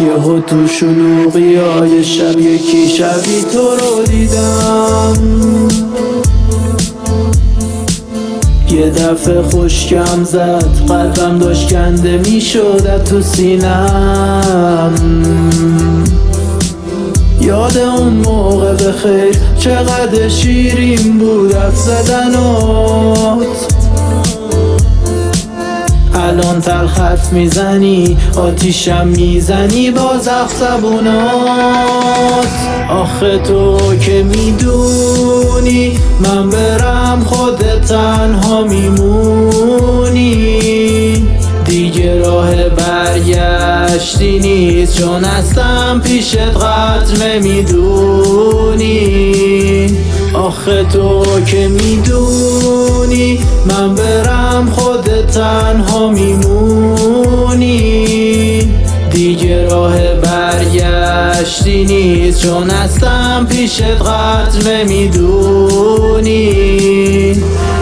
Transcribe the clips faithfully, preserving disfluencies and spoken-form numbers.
یهو تو شلوغی های شب یکی شبی تو رو دیدم، یه دفعه خشکم زد، قلبم داشت کنده می شد تو سینم. یاد اون موقع بخیر چقدر شیرین بود حرف زدنات، الان تلخ حرف میزنی آتیشم میزنی با زخ زبونات. آخه تو که میدونی من برم خودت تنها میمونی، دیگه راه برگشتی نیست چون هستم پیشت قدر نمیدونی. آخه تو که میدونی من برم خودت تنها میمونی، دیگه راه برگشتی نیست چون هستم پیشت قدر نمیدونی.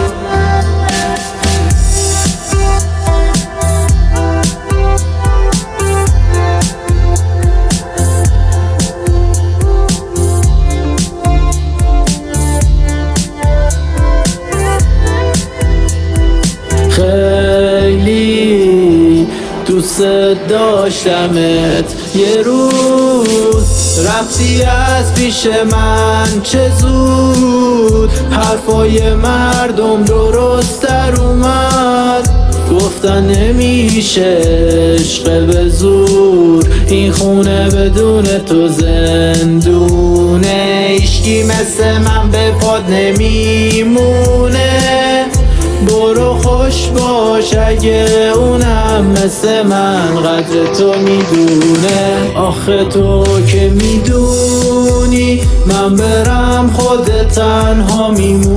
خیلی دوست داشتمت، یه روز رفتی از پیش من چه زود، حرفای مردم درست در اومد، گفتن نمیشه عشق به زور، این خونه بدون تو زندونه، هیچکی مثل من به پاد نمیمونه، برو خوش باش اگه اونم مثل من قدر تو میدونه. آخه تو که میدونی من برم خودت تنها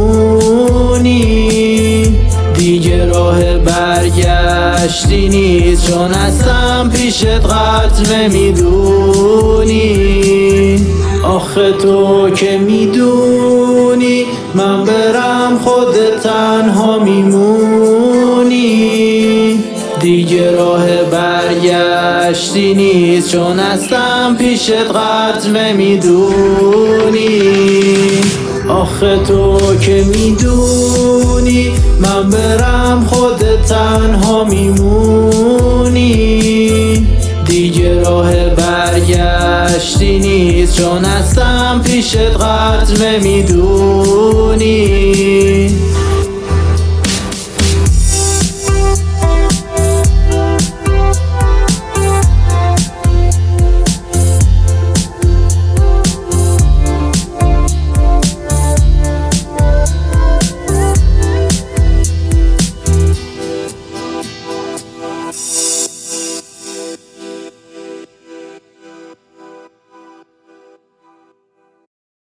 میمونی، دیگه راه برگشتی نیست چون هستم پیشت قدر نمیدونی. آخه تو که میدونی من برم خودت تنها میمونی، دیگه راه برگشتی نیست چون هستم پیشت قدر نمیدونی. آخه تو که میدونی من برم خودت تنها میمونی، دیگه راه برگشتی نیست چون هستم پیشت قدر نمیدونی.